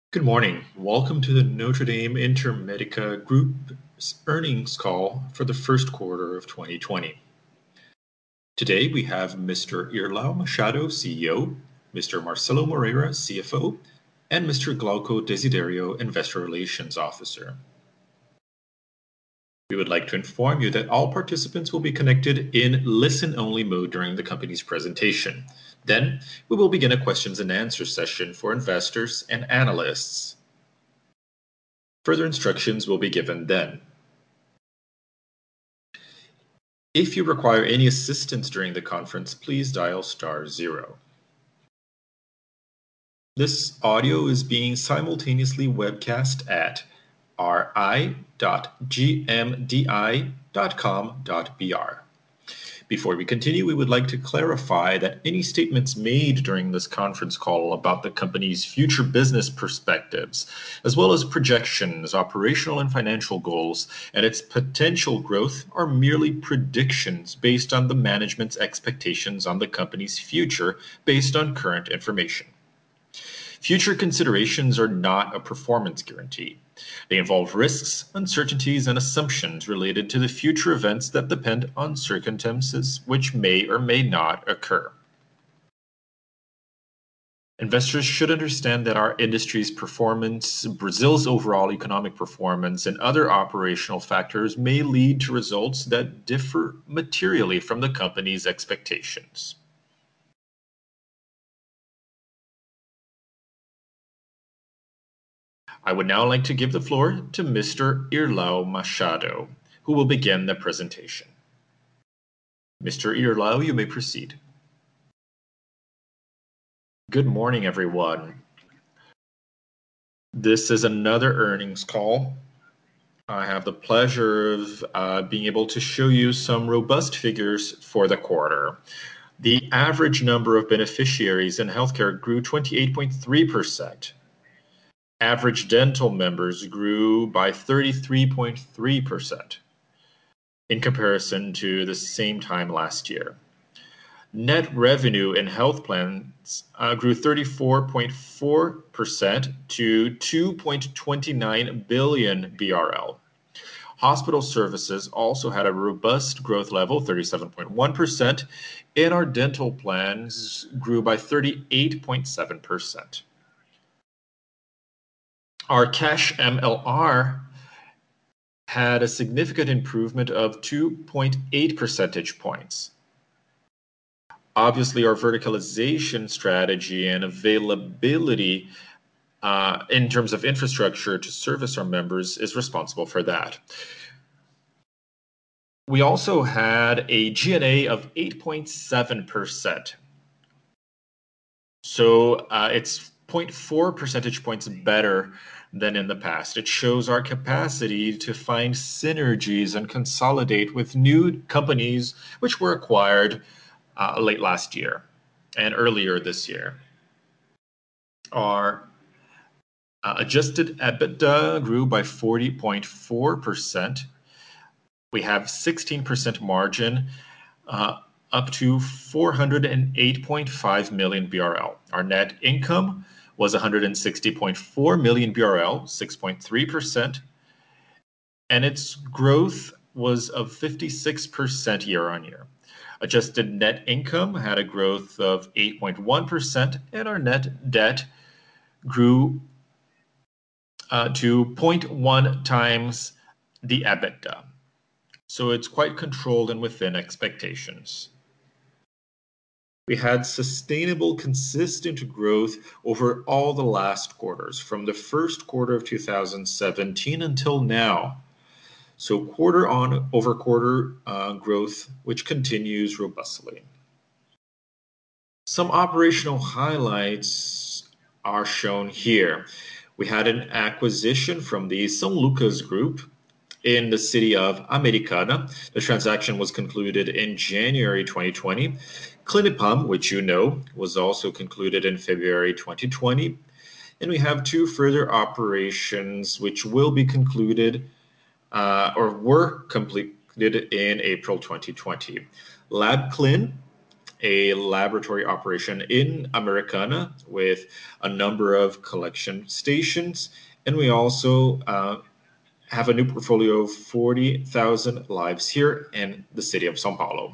Good morning. Welcome to the Notre Dame Intermedica Group's earnings call for the first quarter of 2020. Today we have Mr. Irlau Machado, CEO, Mr. Marcelo Moreira, CFO, and Mr. Glauco Desiderio, Investor Relations Officer. We would like to inform you that all participants will be connected in listen-only mode during the company's presentation. Then, we will begin a questions and answer session for investors and analysts. Further instructions will be given then. If you require any assistance during the conference, please dial *0. This audio is being simultaneously webcast at ri.gmdi.com.br. Before we continue, we would like to clarify that any statements made during this conference call about the company's future business perspectives, as well as projections, operational and financial goals, and its potential growth are merely predictions based on the management's expectations on the company's future based on current information. Future considerations are not a performance guarantee. They involve risks, uncertainties, and assumptions related to the future events that depend on circumstances which may or may not occur. Investors should understand that our industry's performance, Brazil's overall economic performance, and other operational factors may lead to results that differ materially from the company's expectations. I would now like to give the floor to Mr. Irlau Machado, who will begin the presentation. Mr. Irlau, you may proceed. Good morning, everyone. This is another earnings call. I have the pleasure of being able to show you some robust figures for the quarter. The average number of beneficiaries in healthcare grew 28.3%. Average dental members grew by 33.3% in comparison to the same time last year. Net revenue in health plans grew 34.4% to 2.29 billion BRL. Hospital services also had a robust growth level, 37.1%, and our dental plans grew by 38.7%. Our cash MLR had a significant improvement of 2.8 percentage points. Obviously, our verticalization strategy and availability in terms of infrastructure to service our members is responsible for that. We also had a G&A of 8.7%. So it's 0.4 percentage points better than in the past. It shows our capacity to find synergies and consolidate with new companies which were acquired late last year and earlier this year. Our adjusted EBITDA grew by 40.4%. We have 16% margin, up to 408.5 million BRL. Our net income was 160.4 million BRL, 6.3%, and its growth was of 56% year on year. Adjusted net income had a growth of 8.1%, and our net debt grew to 0.1 times the EBITDA. So it's quite controlled and within expectations. We had sustainable, consistent growth over all the last quarters, from the first quarter of 2017 until now. So quarter on over quarter growth, which continues robustly. Some operational highlights are shown here. We had an acquisition from the São Lucas Group in the city of Americana. The transaction was concluded in January 2020. Clinipam, which you know, was also concluded in February 2020. And we have two further operations which will be concluded or were completed in April 2020. LabClin a laboratory operation in Americana with a number of collection stations, and we also have a new portfolio of 40,000 lives here in the city of São Paulo.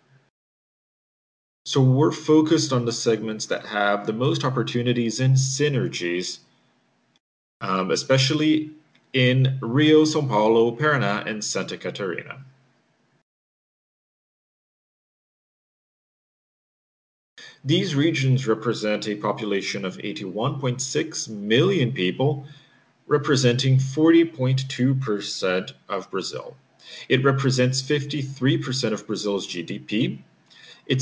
So we're focused on the segments that have the most opportunities and synergies, especially in Rio, São Paulo, Paraná, and Santa Catarina. These regions represent a population of 81.6 million people, representing 40.2% of Brazil. It represents 53% of Brazil's GDP. It's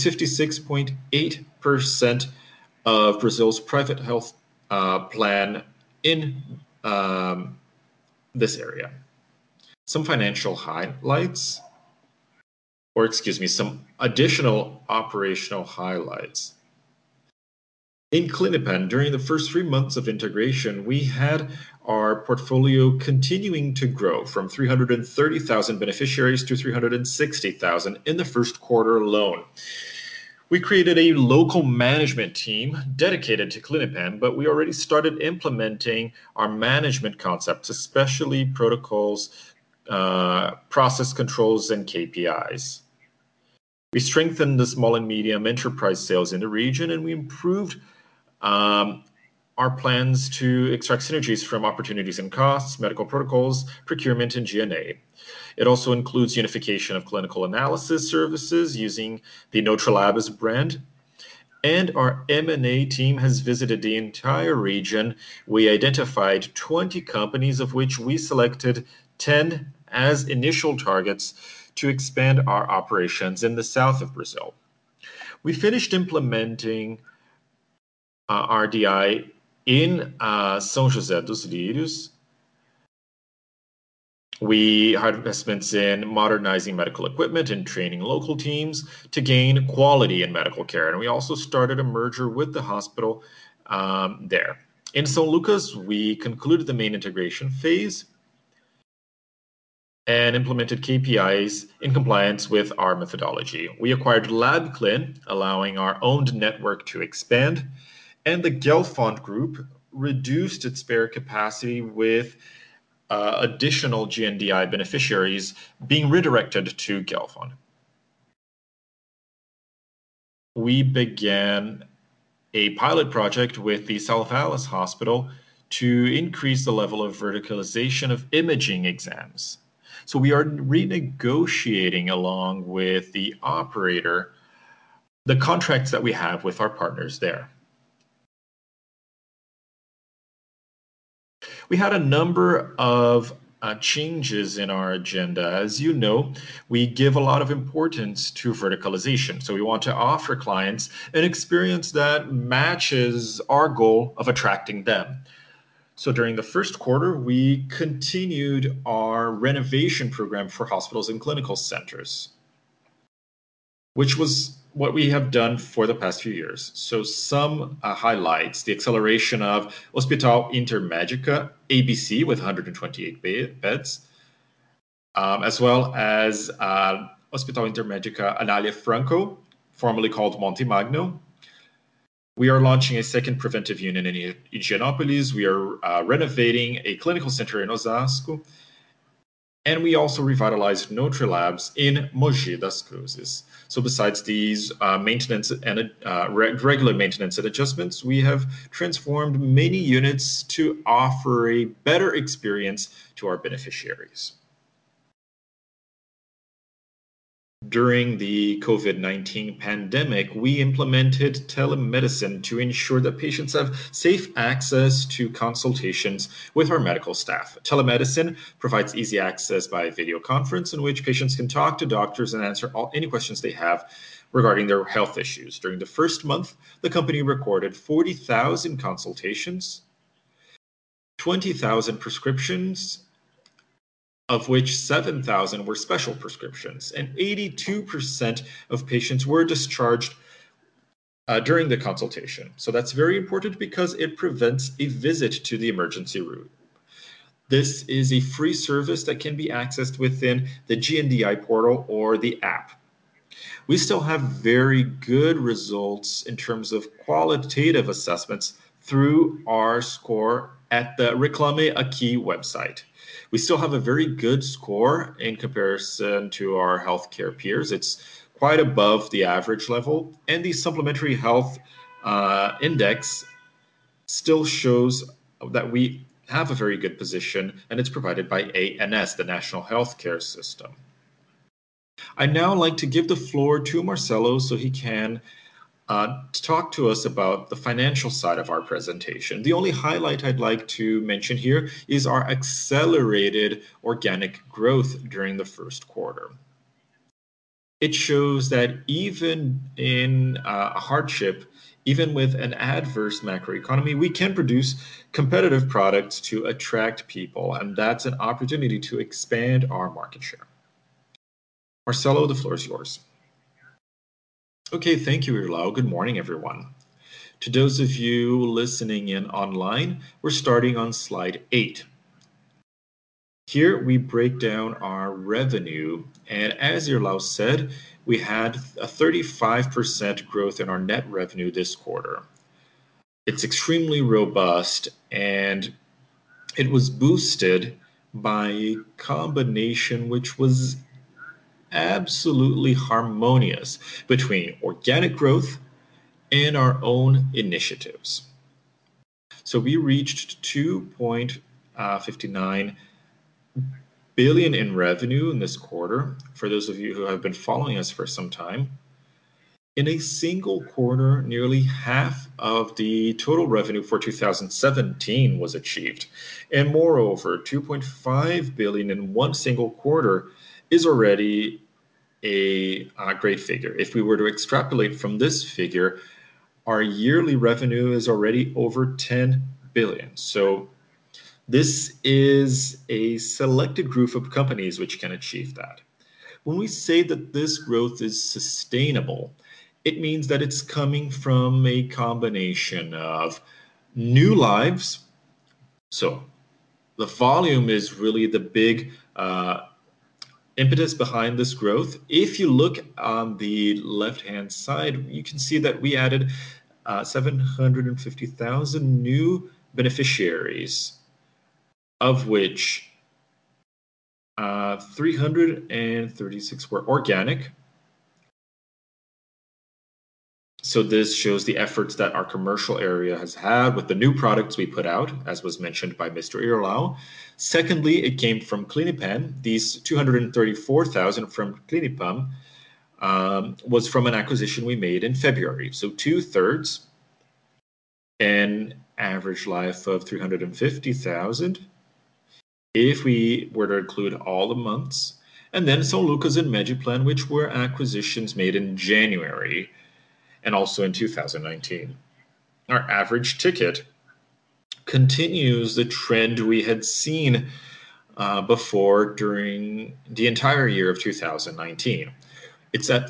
56.8% of Brazil's private health plan in this area. Some financial highlights, or excuse me, some additional operational highlights. In Clinipen, during the first 3 months of integration, we had our portfolio continuing to grow from 330,000 beneficiaries to 360,000 in the first quarter alone. We created a local management team dedicated to Clinipen, but we already started implementing our management concepts, especially protocols, process controls, and KPIs. We strengthened the small and medium enterprise sales in the region, and we improved our plans to extract synergies from opportunities and costs, medical protocols, procurement, and G&A. It also includes unification of clinical analysis services using the Nutrilabs brand. And our M&A team has visited the entire region. We identified 20 companies, of which we selected 10 as initial targets to expand our operations in the south of Brazil. We finished implementing RDI in São José dos Lírios. We had investments in modernizing medical equipment and training local teams to gain quality in medical care. And we also started a merger with the hospital there. In São Lucas, we concluded the main integration phase and implemented KPIs in compliance with our methodology. We acquired LabClin, allowing our owned network to expand, and the Gelfond Group reduced its spare capacity with additional GNDI beneficiaries being redirected to Gelfond. We began a pilot project with the Salvalis Hospital to increase the level of verticalization of imaging exams. So we are renegotiating along with the operator the contracts that we have with our partners there. We had a number of changes in our agenda. As you know, we give a lot of importance to verticalization. So we want to offer clients an experience that matches our goal of attracting them. So during the first quarter, we continued our renovation program for hospitals and clinical centers, which was what we have done for the past few years. So some highlights: the acceleration of Hospital Intermédica, ABC, with 128 beds, as well as Hospital Intermédica Anália Franco, formerly called Monte Magno. We are launching a second preventive unit in Higienópolis. We are renovating a clinical center in Osasco. And we also revitalized Nutrilabs in Mogi das Cruzes. So besides these maintenance and regular maintenance and adjustments, we have transformed many units to offer a better experience to our beneficiaries. During the COVID-19 pandemic, we implemented telemedicine to ensure that patients have safe access to consultations with our medical staff. Telemedicine provides easy access by video conference in which patients can talk to doctors and answer any questions they have regarding their health issues. During the first month, the company recorded 40,000 consultations, 20,000 prescriptions, of which 7,000 were special prescriptions, and 82% of patients were discharged during the consultation. So that's very important because it prevents a visit to the emergency room. This is a free service that can be accessed within the GNDI portal or the app. We still have very good results in terms of qualitative assessments through our score at the Reclame Aqui website. We still have a very good score in comparison to our healthcare peers. It's quite above the average level, and the supplementary health index still shows that we have a very good position, and it's provided by ANS, the National Healthcare System. I'd now like to give the floor to Marcelo so he can talk to us about the financial side of our presentation. The only highlight I'd like to mention here is our accelerated organic growth during the first quarter. It shows that even in a hardship, even with an adverse macroeconomy, we can produce competitive products to attract people, and that's an opportunity to expand our market share. Marcelo, the floor is yours. Okay, thank you, Irlau. Good morning, everyone. To those of you listening in online, we're starting on slide 8. Here we break down our revenue, and as Irlau said, we had a 35% growth in our net revenue this quarter. It's extremely robust, and it was boosted by a combination which was absolutely harmonious between organic growth and our own initiatives. So we reached 2.59 billion in revenue in this quarter. For those of you who have been following us for some time, in a single quarter, nearly half of the total revenue for 2017 was achieved. And moreover, 2.5 billion in one single quarter is already a great figure. If we were to extrapolate from this figure, our yearly revenue is already over 10 billion. So this is a selected group of companies which can achieve that. When we say that this growth is sustainable, it means that it's coming from a combination of new lives. So the volume is really the big impetus behind this growth. If you look on the left-hand side, you can see that we added 750,000 new beneficiaries, of which 336 were organic. So this shows the efforts that our commercial area has had with the new products we put out, as was mentioned by Mr. Irlau. Secondly, it came from Clinipam. These 234,000 from Clinipam was from an acquisition we made in February. So 2/3, an average life of 350,000, if we were to include all the months. And then São Lucas and Mediplan, which were acquisitions made in January and also in 2019. Our average ticket continues the trend we had seen before during the entire year of 2019. It's at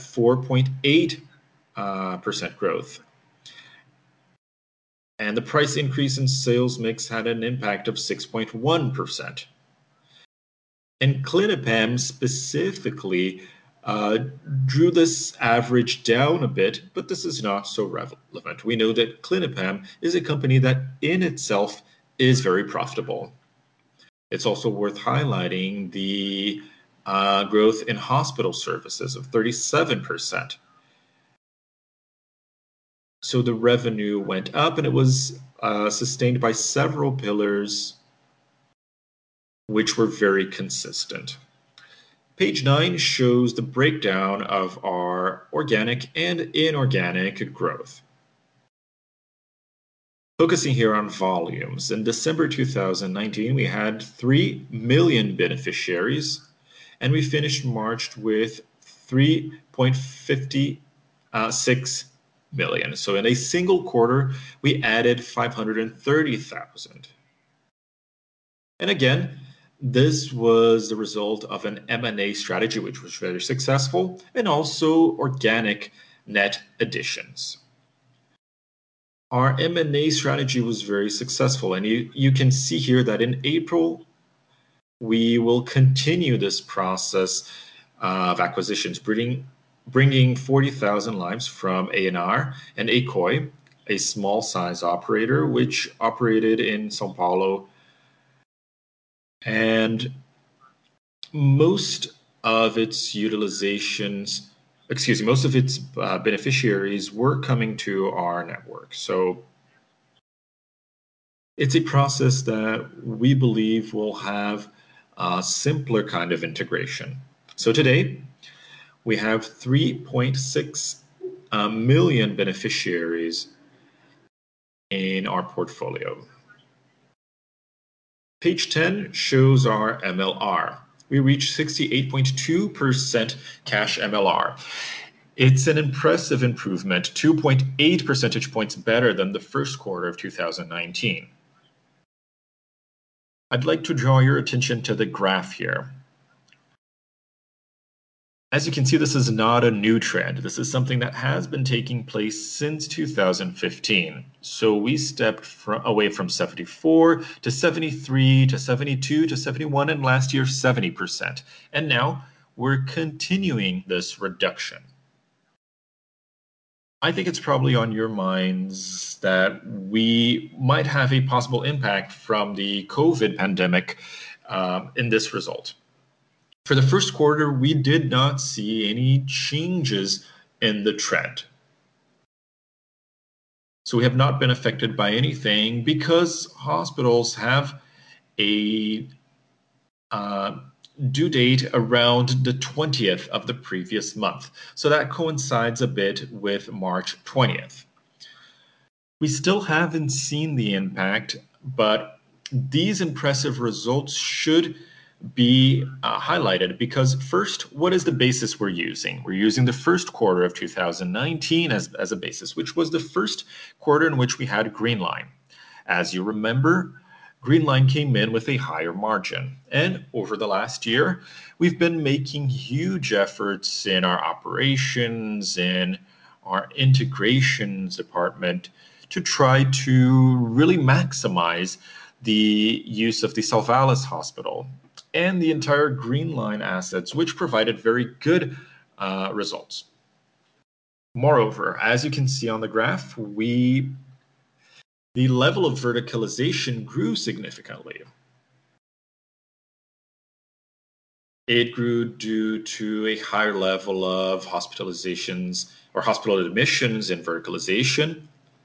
4.8% growth. And the price increase in sales mix had an impact of 6.1%. And Clinipam specifically drew this average down a bit, but this is not so relevant. We know that Clinipam is a company that in itself is very profitable. It's also worth highlighting the growth in hospital services of 37%. So the revenue went up, and it was sustained by several pillars which were very consistent. Page 9 shows the breakdown of our organic and inorganic growth. Focusing here on volumes, in December 2019, we had 3 million beneficiaries, and we finished March with 3.56 million. So in a single quarter, we added 530,000. And again, this was the result of an M&A strategy, which was very successful, and also organic net additions. Our M&A strategy was very successful, and you can see here that in April, we will continue this process of acquisitions, bringing bringing 40,000 lives from ANR and Ecoi, a small size operator which operated in Sao Paulo. And most of its beneficiaries were coming to our network. So it's a process that we believe will have a simpler kind of integration. So today, we have 3.6 million beneficiaries in our portfolio. Page 10 shows our MLR. We reached 68.2% cash MLR. It's an impressive improvement, 2.8 percentage points better than the first quarter of 2019. I'd like to draw your attention to the graph here. As you can see, this is not a new trend. This is something that has been taking place since 2015. So we stepped away from 74 to 73 to 72 to 71, and last year 70%. And now we're continuing this reduction. I think it's probably on your minds that we might have a possible impact from the COVID pandemic in this result. For the first quarter, we did not see any changes in the trend. So we have not been affected by anything because hospitals have a due date around the 20th of the previous month. So that coincides a bit with March 20th. We still haven't seen the impact, but these impressive results should be highlighted because first, what is the basis we're using? We're using the first quarter of 2019 as a basis, which was the first quarter in which we had Green Line. As you remember, Green Line came in with a higher margin. And over the last year, we've been making huge efforts in our operations, in our integrations department to try to really maximize the use of the Salvalas Hospital and the entire Green Line assets, which provided very good results. Moreover, as you can see on the graph, the level of verticalization grew significantly. It grew due to a higher level of hospitalizations or hospital admissions and verticalization.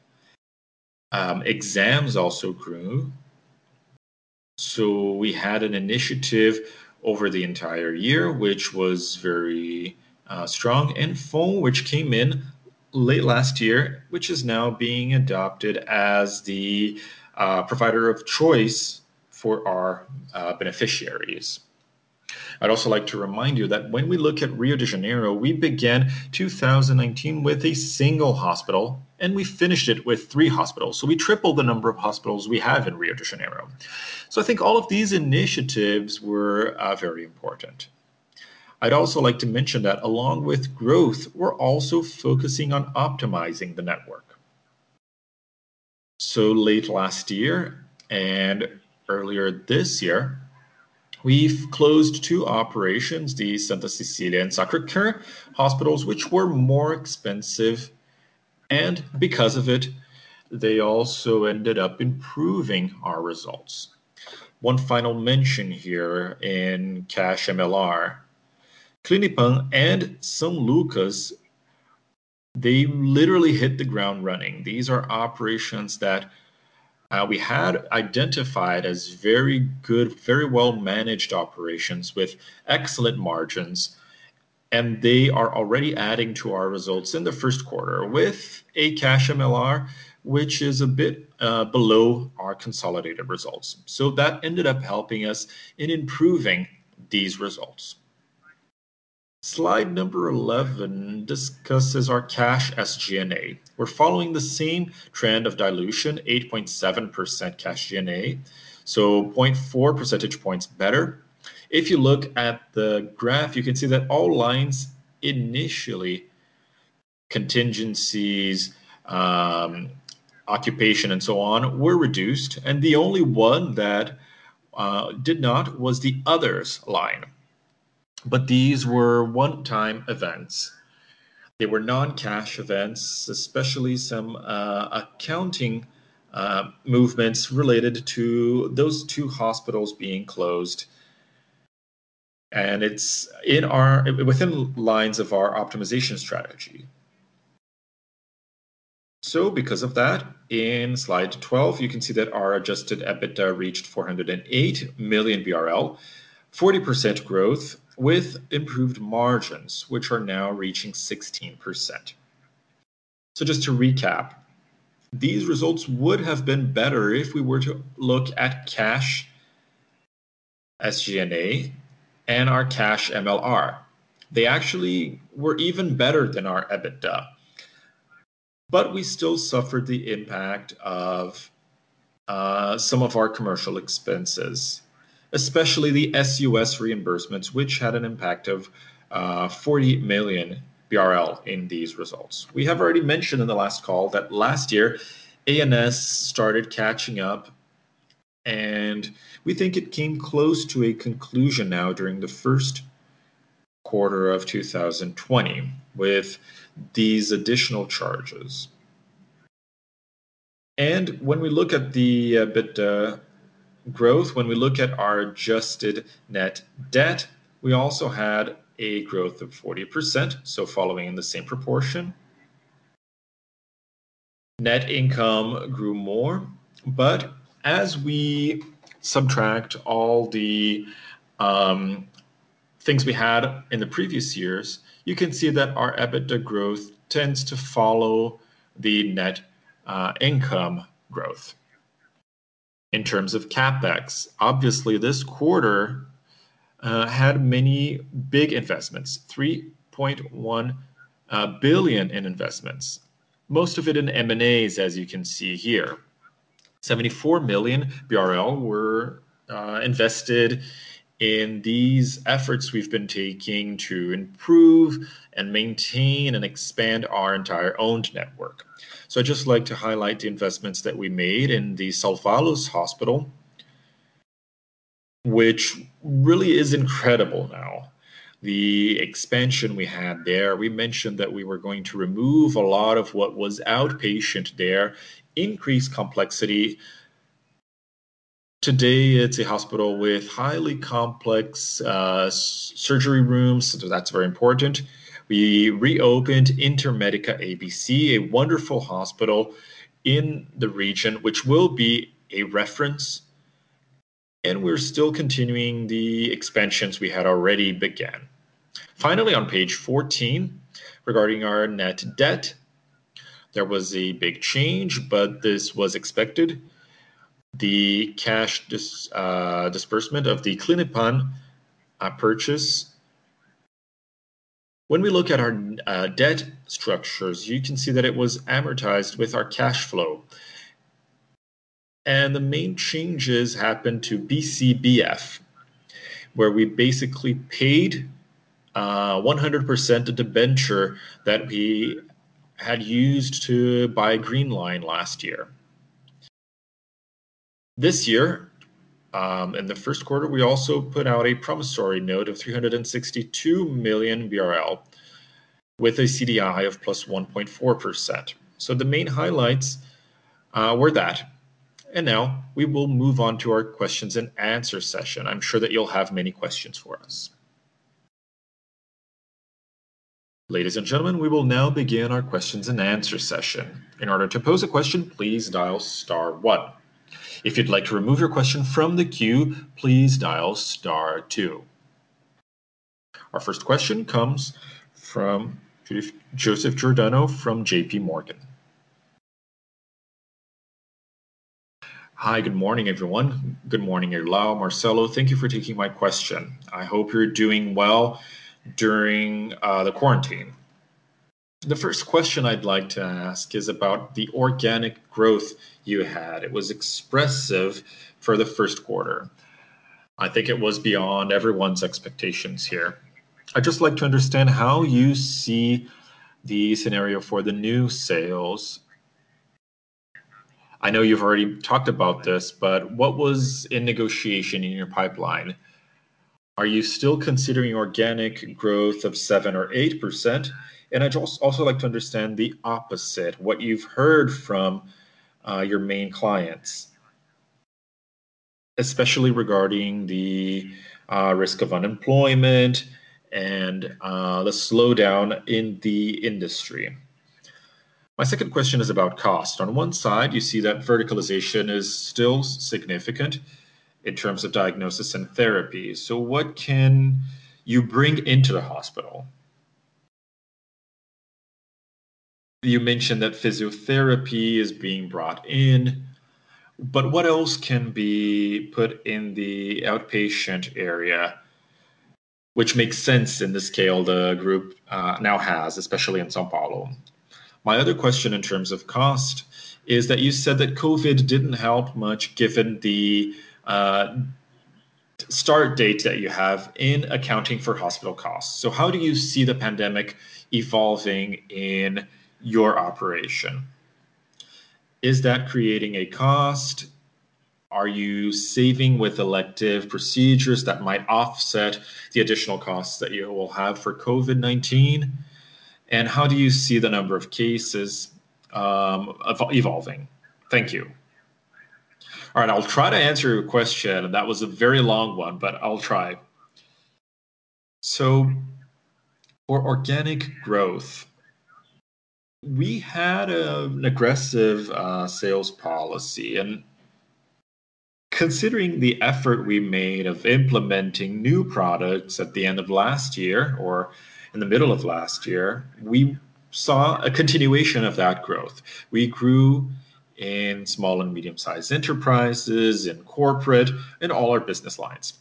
Exams also grew. So we had an initiative over the entire year, which was very strong, and FON, which came in late last year, which is now being adopted as the provider of choice for our beneficiaries. I'd also like to remind you that when we look at Rio de Janeiro, we began 2019 with a single hospital, and we finished it with 3 hospitals. So we tripled the number of hospitals we have in Rio de Janeiro. So I think all of these initiatives were very important. I'd also like to mention that along with growth, we're also focusing on optimizing the network. So late last year and earlier this year, we've closed 2 operations, the Santa Cecília and Sacré-Cœur hospitals, which were more expensive. And because of it, they also ended up improving our results. One final mention here in cash MLR. Clinipan and São Lucas, they literally hit the ground running. These are operations that we had identified as very good, very well managed operations with excellent margins, and they are already adding to our results in the first quarter with a cash MLR, which is a bit below our consolidated results. So that ended up helping us in improving these results. Slide number 11 discusses our cash SG&A. We're following the same trend of dilution, 8.7% cash G&A, so 0.4 percentage points better. If you look at the graph, you can see that all lines initially, contingencies, occupation, and so on, were reduced, and the only one that did not was the others line. But these were one-time events. They were non-cash events, especially some accounting movements related to those two hospitals being closed. And it's within lines of our optimization strategy. So because of that, in slide 12, you can see that our adjusted EBITDA reached 408 million BRL, 40% growth with improved margins, which are now reaching 16%. So just to recap, these results would have been better if we were to look at cash SG&A and our cash MLR. They actually were even better than our EBITDA. But we still suffered the impact of some of our commercial expenses, especially the SUS reimbursements, which had an impact of 40 million BRL in these results. We have already mentioned in the last call that last year ANS started catching up, and we think it came close to a conclusion now during the first quarter of 2020 with these additional charges. And when we look at the EBITDA growth, when we look at our adjusted net debt, we also had a growth of 40%, so following in the same proportion. Net income grew more, but as we subtract all the things we had in the previous years, you can see that our EBITDA growth tends to follow the net income growth. In terms of CapEx, obviously this quarter had many big investments, 3.1 billion in investments, most of it in M&As, as you can see here. 74 million BRL were invested in these efforts we've been taking to improve and maintain and expand our entire owned network. So I'd just like to highlight the investments that we made in the São Carlos Hospital, which really is incredible now. The expansion we had there, we mentioned that we were going to remove a lot of what was outpatient there, increase complexity. Today, it's a hospital with highly complex surgery rooms, so that's very important. We reopened Intermedica ABC, a wonderful hospital in the region, which will be a reference. And we're still continuing the expansions we had already began. Finally, on page 14, regarding our net debt, there was a big change, but this was expected. The cash disbursement of the Clinipan purchase. When we look at our debt structures, you can see that it was amortized with our cash flow. And the main changes happened to BCBF, where we basically paid 100% the debenture that we had used to buy Green Line last year. This year, in the first quarter, we also put out a promissory note of 362 million BRL with a CDI of plus 1.4%. So the main highlights were that. And now we will move on to our questions and answer session. I'm sure that you'll have many questions for us. Ladies and gentlemen, we will now begin our questions and answer session. In order to pose a question, please dial *1. If you'd like to remove your question from the queue, please dial *2. Our first question comes from Joseph Giordano from JP Morgan. Hi, good morning, everyone. Good morning, Irlau, Marcelo. Thank you for taking my question. I hope you're doing well during the quarantine. The first question I'd like to ask is about the organic growth you had. It was expressive for the first quarter. I think it was beyond everyone's expectations here. I'd just like to understand how you see the scenario for the new sales. I know you've already talked about this, but what was in negotiation in your pipeline? Are you still considering organic growth of 7 or 8%? And I'd also like to understand the opposite, what you've heard from your main clients, especially regarding the risk of unemployment and the slowdown in the industry. My second question is about cost. On one side, you see that verticalization is still significant in terms of diagnosis and therapy. So, what can you bring into the hospital? You mentioned that physiotherapy is being brought in, but what else can be put in the outpatient area, which makes sense in the scale the group now has, especially in Sao Paulo? My other question in terms of cost is that you said that COVID didn't help much given the start date that you have in accounting for hospital costs. So, how do you see the pandemic evolving in your operation? Is that creating a cost? Are you saving with elective procedures that might offset the additional costs that you will have for COVID-19? And how do you see the number of cases evolving? Thank you. All right, I'll try to answer your question. That was a very long one, but I'll try. So, for organic growth, we had an aggressive sales policy, and considering the effort we made of implementing new products at the end of last year or in the middle of last year, we saw a continuation of that growth. We grew in small and medium sized enterprises, in corporate, in all our business lines.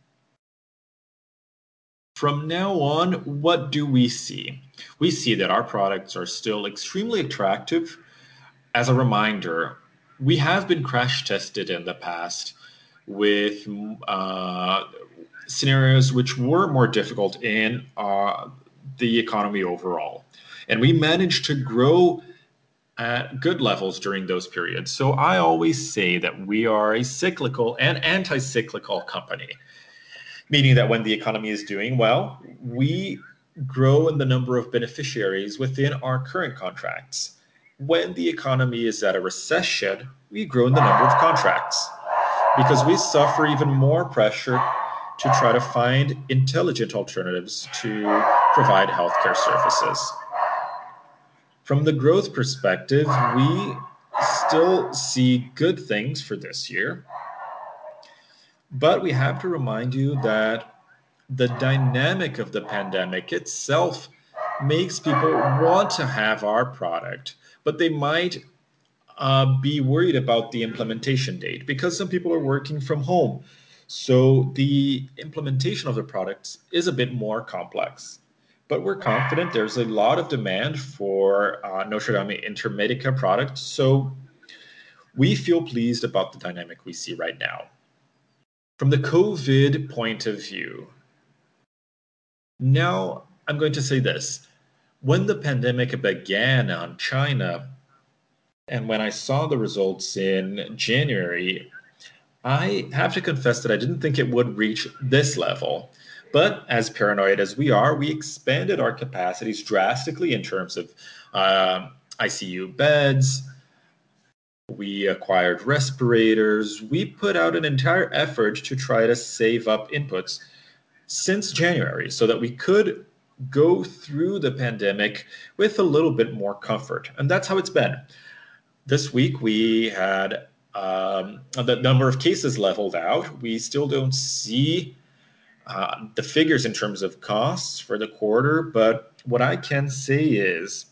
From now on, what do we see? We see that our products are still extremely attractive. As a reminder, we have been crash tested in the past with scenarios which were more difficult in the economy overall. And we managed to grow at good levels during those periods. So I always say that we are a cyclical and anti cyclical company, meaning that when the economy is doing well, we grow in the number of beneficiaries within our current contracts. When the economy is at a recession, we grow in the number of contracts because we suffer even more pressure to try to find intelligent alternatives to provide healthcare services. From the growth perspective, we still see good things for this year, but we have to remind you that the dynamic of the pandemic itself makes people want to have our product, but they might be worried about the implementation date because some people are working from home. So the implementation of the products is a bit more complex. But we're confident there's a lot of demand for Notre Dame Intermedica product. So we feel pleased about the dynamic we see right now. From the COVID point of view, now I'm going to say this. When the pandemic began on China, and when I saw the results in January, I have to confess that I didn't think it would reach this level. But as paranoid as we are, we expanded our capacities drastically in terms of ICU beds. We acquired respirators. We put out an entire effort to try to save up inputs since January so that we could go through the pandemic with a little bit more comfort. And that's how it's been. This week, we had the number of cases leveled out. We still don't see the figures in terms of costs for the quarter, but what I can say is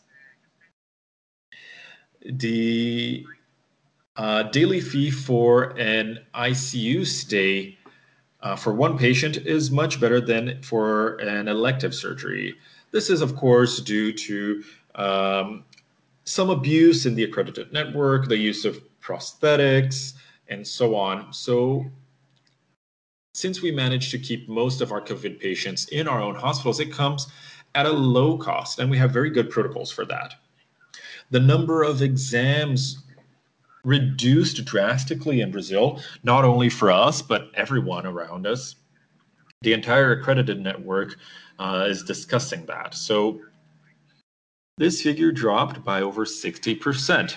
the daily fee for an ICU stay for one patient is much better than for an elective surgery. This is, of course, due to some abuse in the accredited network, the use of prosthetics, and so on. So, since we managed to keep most of our COVID patients in our own hospitals, it comes at a low cost, and we have very good protocols for that. The number of exams reduced drastically in Brazil, not only for us, but everyone around us. The entire accredited network is discussing that. So, this figure dropped by over 60%.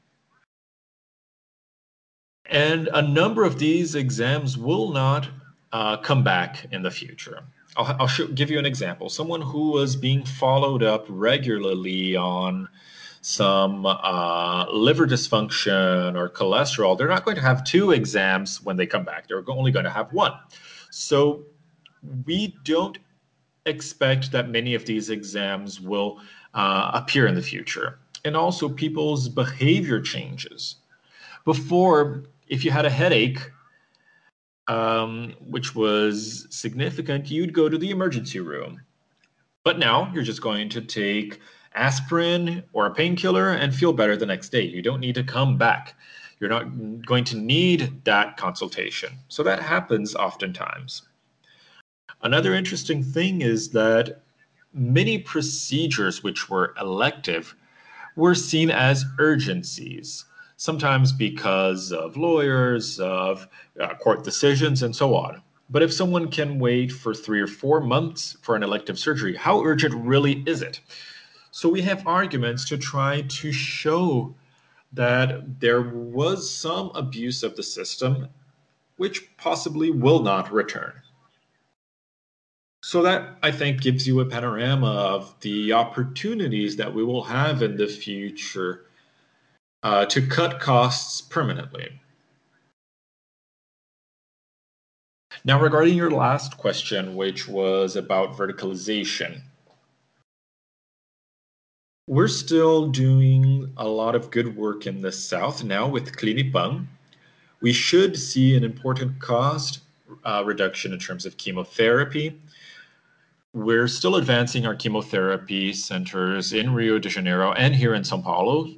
And a number of these exams will not come back in the future. I'll give you an example. Someone who was being followed up regularly on some liver dysfunction or cholesterol, they're not going to have two exams when they come back. They're only going to have one. So we don't expect that many of these exams will appear in the future. And also, people's behavior changes. Before, if you had a headache, which was significant, you'd go to the emergency room. But now you're just going to take aspirin or a painkiller and feel better the next day. You don't need to come back. You're not going to need that consultation. So that happens oftentimes. Another interesting thing is that many procedures which were elective were seen as urgencies, sometimes because of lawyers, of court decisions, and so on. But if someone can wait for 3 or 4 months for an elective surgery, how urgent really is it? So we have arguments to try to show that there was some abuse of the system which possibly will not return. So that, I think, gives you a panorama of the opportunities that we will have in the future to cut costs permanently. Now, regarding your last question, which was about verticalization, we're still doing a lot of good work in the south now with Clinipam. We should see an important cost reduction in terms of chemotherapy. We're still advancing our chemotherapy centers in Rio de Janeiro and here in Sao Paulo.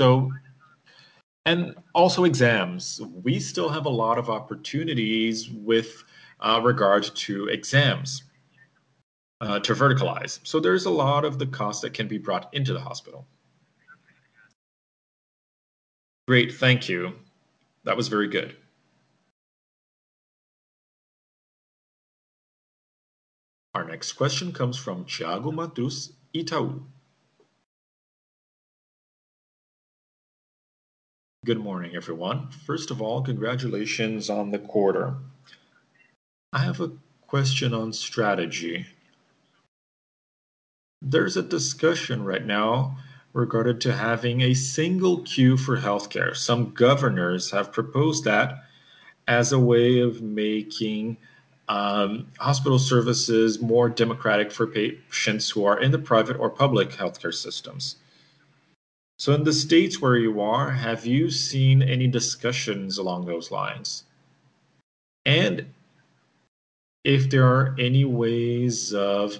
And also exams. We still have a lot of opportunities with regard to exams to verticalize. So there's a lot of the cost that can be brought into the hospital. Great, thank you. That was very good. Our next question comes from Thiago Matus, Itaú. Good morning, everyone. First of all, congratulations on the quarter. I have a question on strategy. There's a discussion right now regarding to having a single queue for healthcare. Some governors have proposed that as a way of making hospital services more democratic for patients who are in the private or public healthcare systems. So, in the states where you are, have you seen any discussions along those lines? And if there are any ways of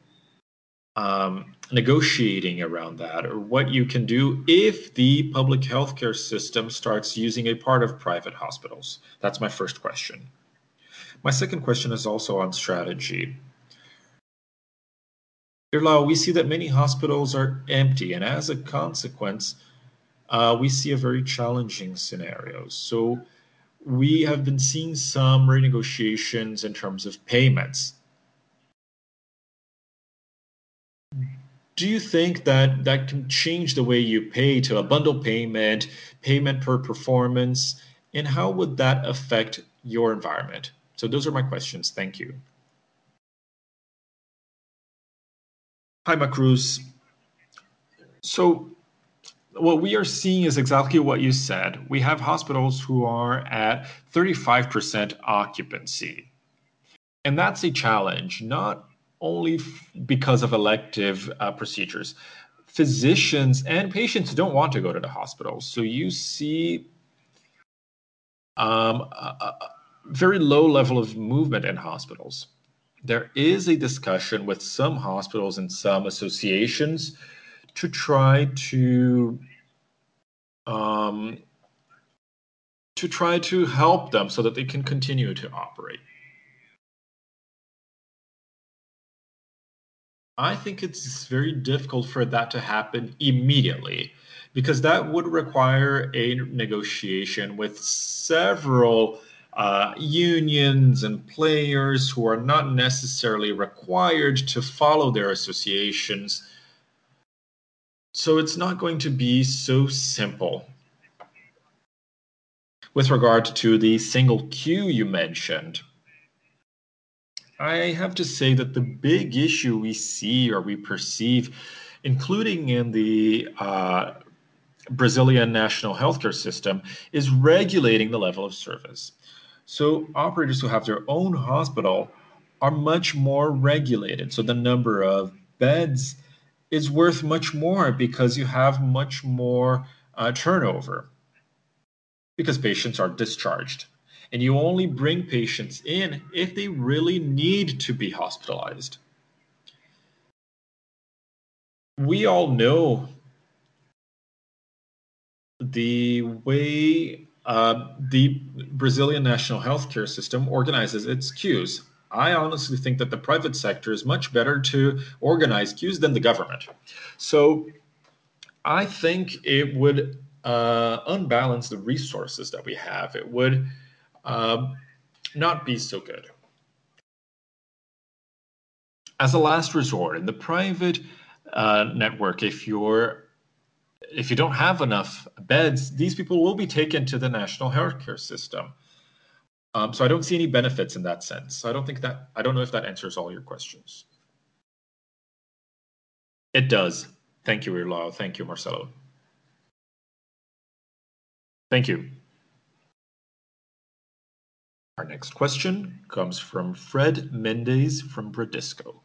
negotiating around that, or what you can do if the public healthcare system starts using a part of private hospitals? That's my first question. My second question is also on strategy. Irlau, we see that many hospitals are empty, and as a consequence, we see a very challenging scenario. So we have been seeing some renegotiations in terms of payments. Do you think that that can change the way you pay to a bundle payment, payment per performance, and how would that affect your environment? So those are my questions. Thank you. Hi, Macruz. So what we are seeing is exactly what you said. We have hospitals who are at 35% occupancy. And that's a challenge, not only because of elective procedures. Physicians and patients don't want to go to the hospital. So you see a very low level of movement in hospitals. There is a discussion with some hospitals and some associations to try um, to help them so that they can continue to operate. I think it's very difficult for that to happen immediately because that would require a negotiation with several unions and players who are not necessarily required to follow their associations. So it's not going to be so simple. With regard to the single queue you mentioned, I have to say that the big issue we see or we perceive, including in the Brazilian national healthcare system, is regulating the level of service. So operators who have their own hospital are much more regulated. So the number of beds is worth much more because you have much more turnover because patients are discharged. And you only bring patients in if they really need to be hospitalized. We all know the way the Brazilian national healthcare system organizes its queues. I honestly think that the private sector is much better to organize queues than the government. So I think it would unbalance the resources that we have. It would not be so good. As a last resort, in the private network, if you don't have enough beds, these people will be taken to the national healthcare system. So I don't see any benefits in that sense. So I don't know if that answers all your questions. It does. Thank you, Irlau. Thank you, Marcelo. Thank you. Our next question comes from Fred Mendes from Bradesco.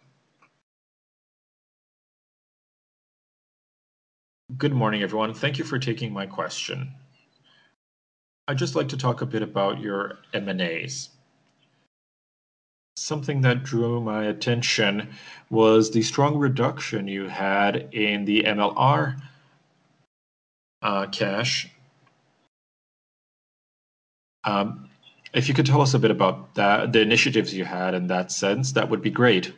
Good morning, everyone. Thank you for taking my question. I'd just like to talk a bit about your M&As. Something that drew my attention was the strong reduction you had in the MLR cash. If you could tell us a bit about that, the initiatives you had in that sense, that would be great.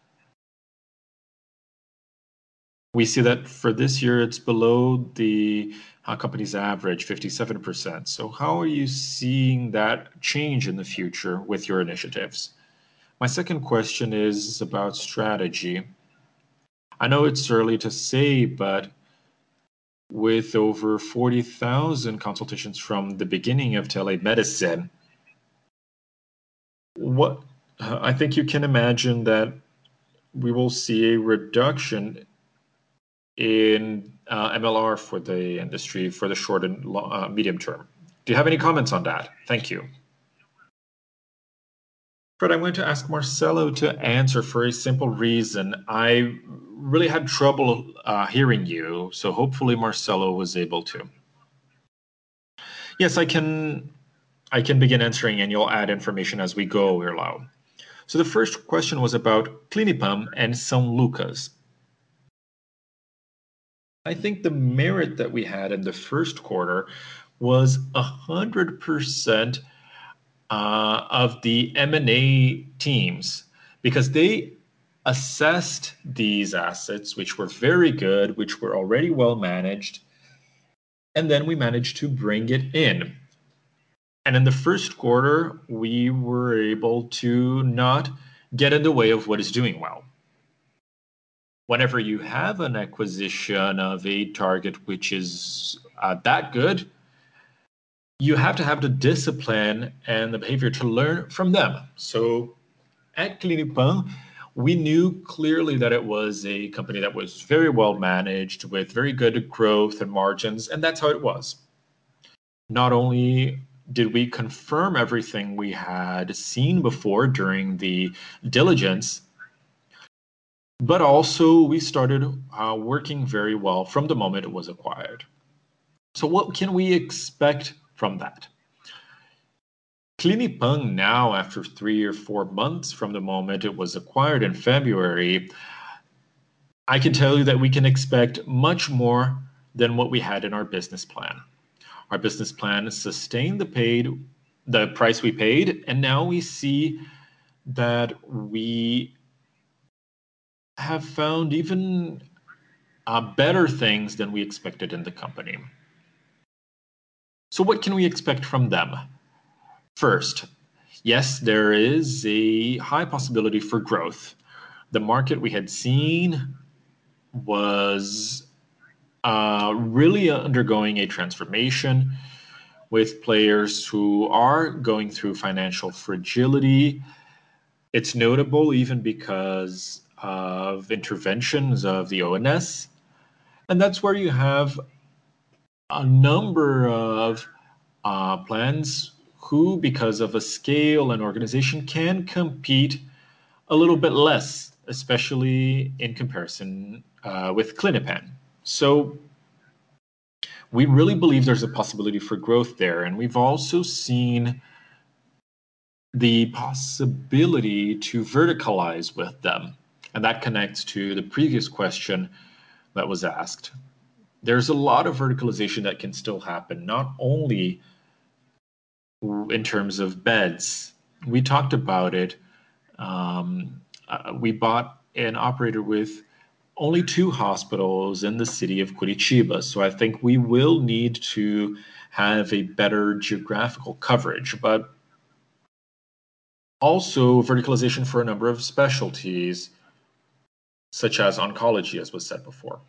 We see that for this year, it's below the company's average, 57%. So how are you seeing that change in the future with your initiatives? My second question is about strategy. I know it's early to say, but with over 40,000 consultations from the beginning of telemedicine, what I think you can imagine that we will see a reduction in MLR for the industry for the short and medium term. Do you have any comments on that? Thank you. Fred, I'm going to ask Marcelo to answer for a simple reason. I really had trouble hearing you, so hopefully Marcelo was able to. Yes, I can begin answering and you'll add information as we go, Irlau. So the first question was about Clinipam and São Lucas. I think the merit that we had in the first quarter was 100% of the M&A teams because they assessed these assets, which were very good, which were already well managed, and then we managed to bring it in. And in the first quarter, we were able to not get in the way of what is doing well. Whenever you have an acquisition of a target which is that good, you have to have the discipline and the behavior to learn from them. So at Clinipam, we knew clearly that it was a company that was very well managed with very good growth and margins, and that's how it was. Not only did we confirm everything we had seen before during the diligence, but also we started working very well from the moment it was acquired. So what can we expect from that? Clinipam now, after 3 or 4 months from the moment it was acquired in February, I can tell you that we can expect much more than what we had in our business plan. Our business plan sustained the price we paid, and now we see that we have found even better things than we expected in the company. So what can we expect from them? First, yes, there is a high possibility for growth. The market we had seen was really undergoing a transformation with players who are going through financial fragility. It's notable even because of interventions of the ONS, and that's where you have a number of plans who, because of a scale and organization, can compete a little bit less, especially in comparison with Clinipen. So we really believe there's a possibility for growth there. And we've also seen the possibility to verticalize with them. And that connects to the previous question that was asked. There's a lot of verticalization that can still happen, not only in terms of beds. We talked about it. We bought an operator with only 2 hospitals in the city of Curitiba. So I think we will need to have a better geographical coverage, but also verticalization for a number of specialties, such as oncology, as was said before.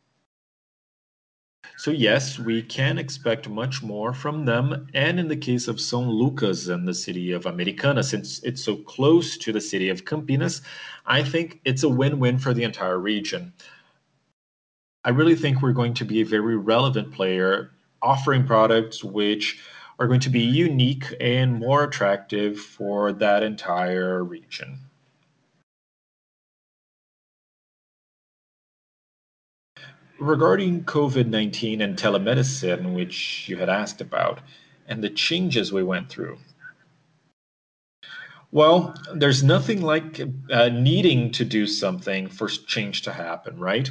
So yes, we can expect much more from them. And in the case of São Lucas and the city of Americana, since it's so close to the city of Campinas, I think it's a win-win for the entire region. I really think we're going to be a very relevant player, offering products which are going to be unique and more attractive for that entire region. Regarding COVID-19 and telemedicine, which you had asked about, and the changes we went through, well, there's nothing like needing to do something for change to happen, right?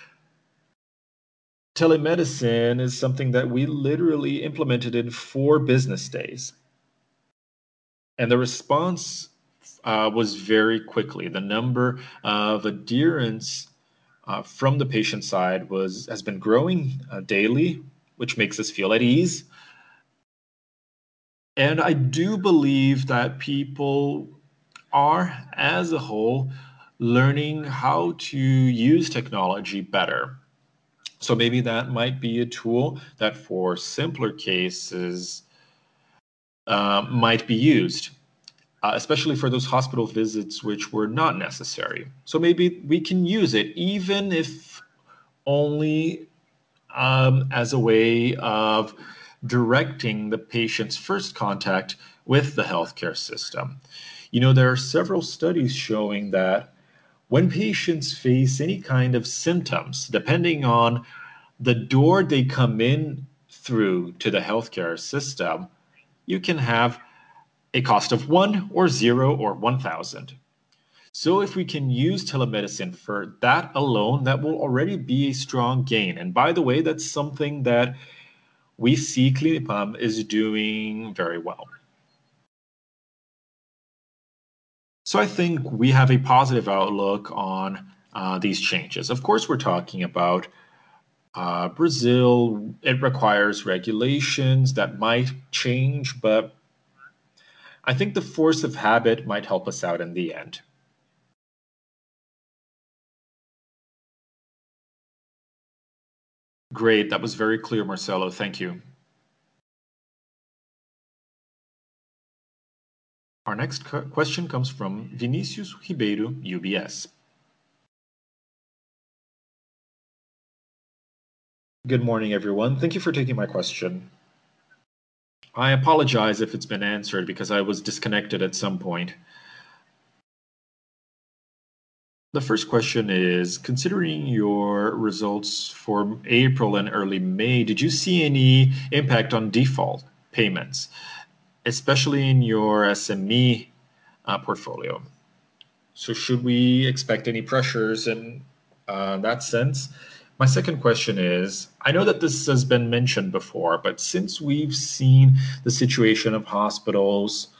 Telemedicine is something that we literally implemented in 4 business days. And the response was very quickly. The number of adherence from the patient side has been growing daily, which makes us feel at ease. And I do believe that people are, as a whole, learning how to use technology better. So maybe that might be a tool that for simpler cases might be used, especially for those hospital visits which were not necessary. So maybe we can use it, even if only as a way of directing the patient's first contact with the healthcare system. You know, there are several studies showing that when patients face any kind of symptoms, depending on the door they come in through to the healthcare system, you can have a cost of 1 or 0 or 1,000. So if we can use telemedicine for that alone, that will already be a strong gain. And by the way, that's something that we see Clinipan is doing very well. So I think we have a positive outlook on these changes. Of course, we're talking about Brazil. It requires regulations that might change, but I think the force of habit might help us out in the end. Great. That was very clear, Marcelo. Thank you. Our next question comes from Vinicius Ribeiro, UBS. Good morning, everyone. Thank you for taking my question. I apologize if it's been answered because I was disconnected at some point. The first question is, considering your results for April and early May, did you see any impact on default payments, especially in your SME portfolio? So should we expect any pressures in that sense? My second question is, I know that this has been mentioned before, but since we've seen the situation of hospitals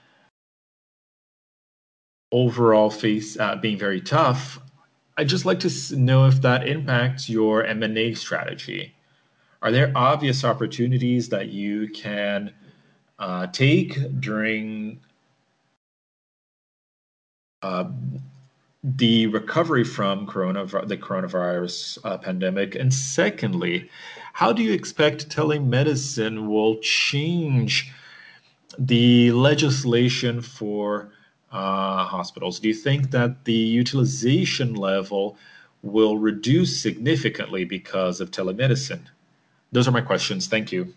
overall being very tough, I'd just like to know if that impacts your M&A strategy. Are there obvious opportunities that you can take during uh, the recovery from the coronavirus pandemic? And secondly, how do you expect telemedicine will change the legislation for hospitals? Do you think that the utilization level will reduce significantly because of telemedicine? Those are my questions. Thank you.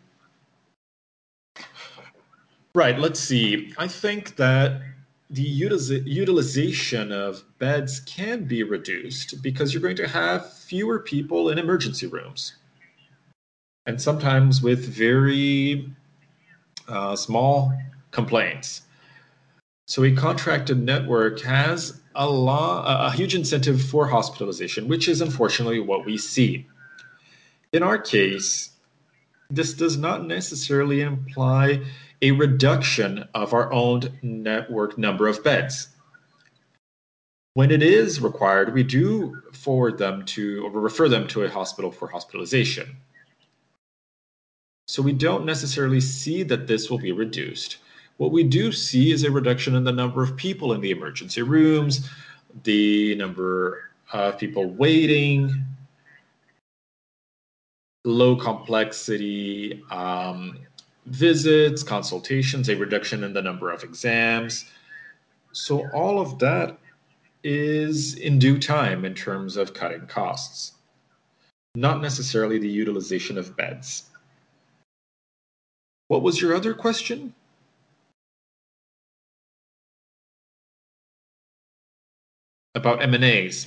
Right, let's see. I think that the utilization of beds can be reduced because you're going to have fewer people in emergency rooms. And sometimes with very small complaints. So a contracted network has a huge incentive for hospitalization, which is unfortunately what we see. In our case, this does not necessarily imply a reduction of our own network number of beds. When it is required, we do forward them to or refer them to a hospital for hospitalization. So we don't necessarily see that this will be reduced. What we do see is a reduction in the number of people in the emergency rooms, the number of people waiting, low complexity visits, consultations, a reduction in the number of exams. So all of that is in due time in terms of cutting costs, not necessarily the utilization of beds. What was your other question? About M&As.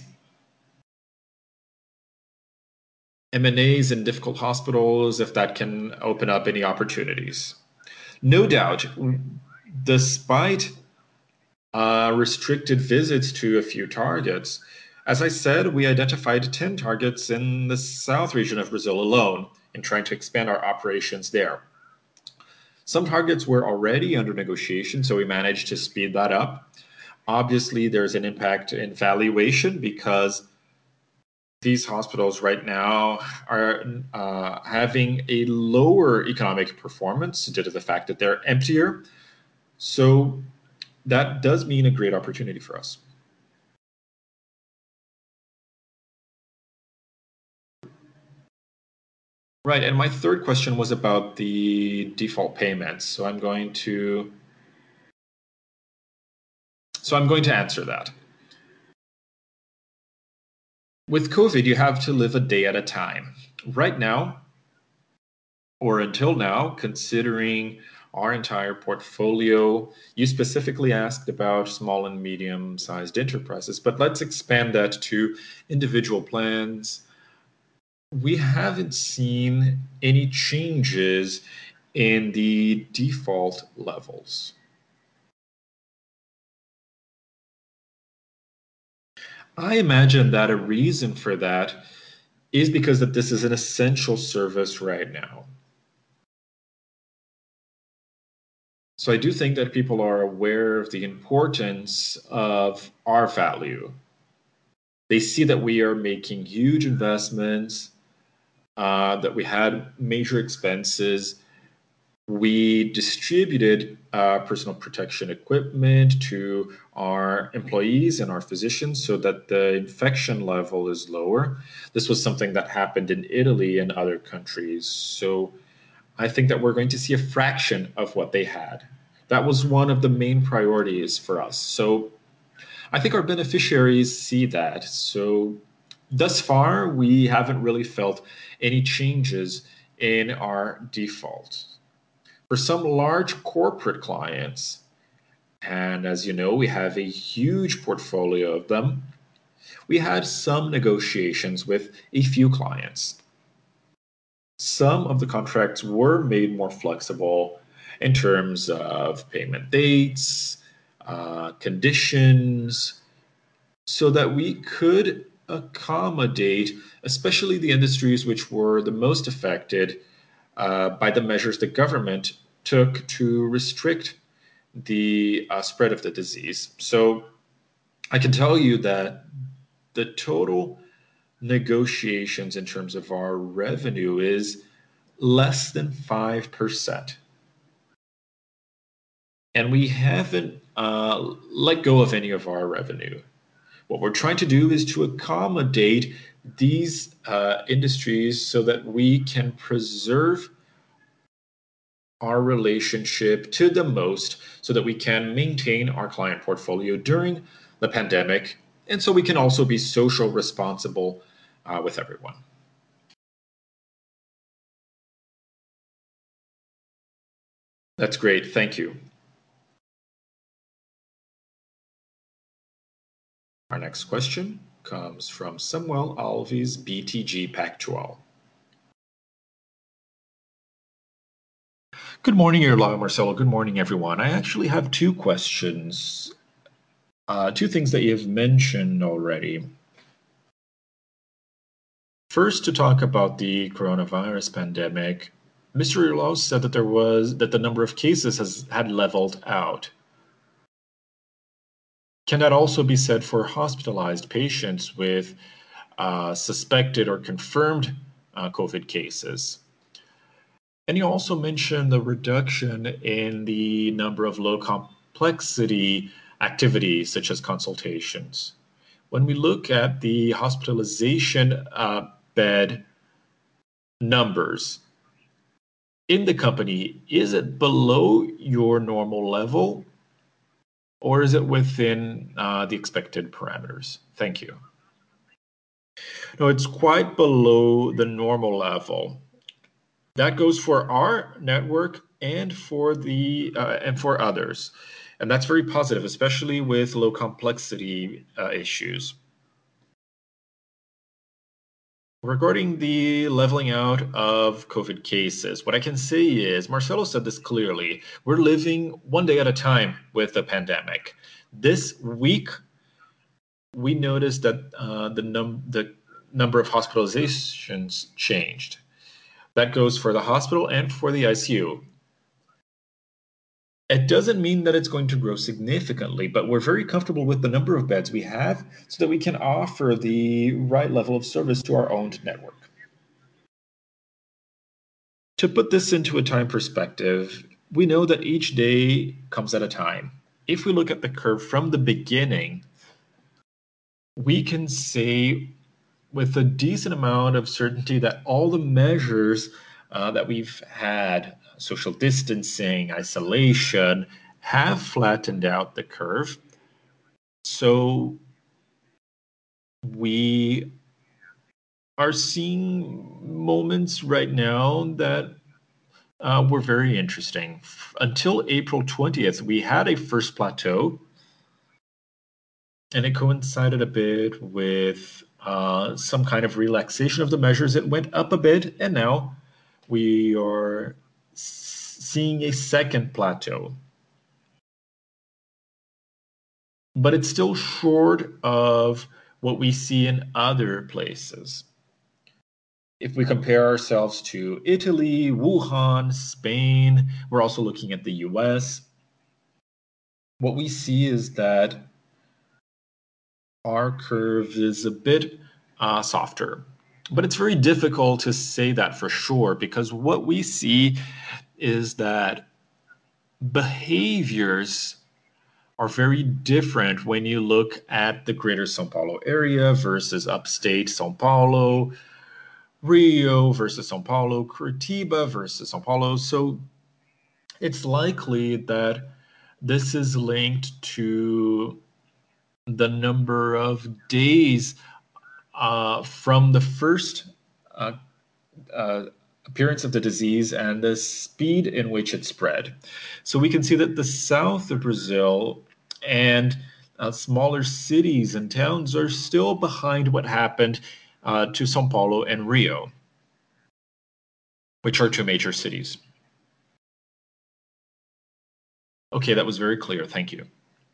M&As in difficult hospitals, if that can open up any opportunities. No doubt, despite restricted visits to a few targets, as I said, we identified 10 targets in the south region of Brazil alone in trying to expand our operations there. Some targets were already under negotiation, so we managed to speed that up. Obviously, there's an impact in valuation because these hospitals right now are having a lower economic performance due to the fact that they're emptier. So that does mean a great opportunity for us. Right, and my third question was about the default payments. So I'm going to answer that. With COVID, you have to live a day at a time. Right now, or until now, considering our entire portfolio, you specifically asked about small and medium-sized enterprises, but let's expand that to individual plans. We haven't seen any changes in the default levels. I imagine that a reason for that is because that this is an essential service right now. So I do think that people are aware of the importance of our value. They see that we are making huge investments, that we had major expenses. We distributed personal protection equipment to our employees and our physicians so that the infection level is lower. This was something that happened in Italy and other countries. So I think that we're going to see a fraction of what they had. That was one of the main priorities for us. So I think our beneficiaries see that. So thus far, we haven't really felt any changes in our default. For some large corporate clients, and as you know, we have a huge portfolio of them, we had some negotiations with a few clients. Some of the contracts were made more flexible in terms of payment dates, conditions, so that we could accommodate, especially the industries which were the most affected by the measures the government took to restrict the spread of the disease. So I can tell you that the total negotiations in terms of our revenue is less than 5%. And we haven't let go of any of our revenue. What we're trying to do is to accommodate these industries so that we can preserve our relationship to the most, so that we can maintain our client portfolio during the pandemic, and so we can also be social responsible with everyone. That's great. Thank you. Our next question comes from Samuel Alves, BTG Pactual. Good morning, Irlau, Marcelo. Good morning, everyone. I actually have two questions, two things that you've mentioned already. First, to talk about the coronavirus pandemic, Mr. Irlau said that the number of cases had leveled out. Can that also be said for hospitalized patients with suspected or confirmed COVID cases? And you also mentioned the reduction in the number of low complexity activities, such as consultations. When we look at the hospitalization bed numbers in the company, is it below your normal level or is it within the expected parameters? Thank you. No, it's quite below the normal level. That goes for our network and for others. And that's very positive, especially with low complexity issues. Regarding the leveling out of COVID cases, what I can say is, Marcelo said this clearly, we're living one day at a time with the pandemic. This week, we noticed that the number of hospitalizations changed. That goes for the hospital and for the ICU. It doesn't mean that it's going to grow significantly, but we're very comfortable with the number of beds we have so that we can offer the right level of service to our owned network. To put this into a time perspective, we know that each day comes at a time. If we look at the curve from the beginning, we can say with a decent amount of certainty that all the measures that we've had, social distancing, isolation, have flattened out the curve. So we are seeing moments right now that were very interesting. Until April 20th, we had a first plateau, and it coincided a bit with some kind of relaxation of the measures. It went up a bit, and now we are seeing a second plateau. But it's still short of what we see in other places. If we compare ourselves to Italy, Wuhan, Spain, we're also looking at the US. What we see is that our curve is a bit softer. But it's very difficult to say that for sure because what we see is that behaviors are very different when you look at the greater Sao Paulo area versus upstate Sao Paulo, Rio versus Sao Paulo, Curitiba versus Sao Paulo. So it's likely that this is linked to the number of days from the first uh, appearance of the disease and the speed in which it spread. So we can see that the south of Brazil and smaller cities and towns are still behind what happened to Sao Paulo and Rio, which are two major cities. Okay, that was very clear. Thank you.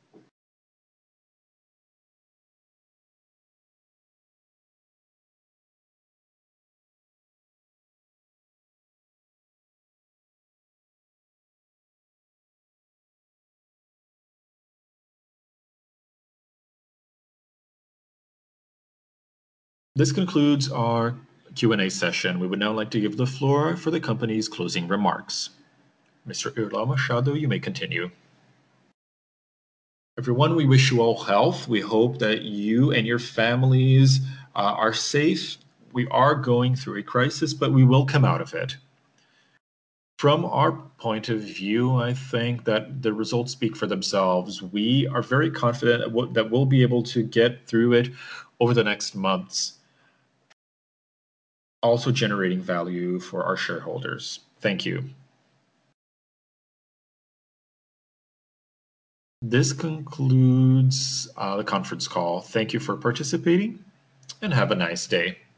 This concludes our Q&A session. We would now like to give the floor for the company's closing remarks. Mr. Irlau Machado, you may continue. Everyone, we wish you all health. We hope that you and your families are safe. We are going through a crisis, but we will come out of it. From our point of view, I think that the results speak for themselves. We are very confident that we'll be able to get through it over the next months, also generating value for our shareholders. Thank you. This concludes the conference call. Thank you for participating and have a nice day.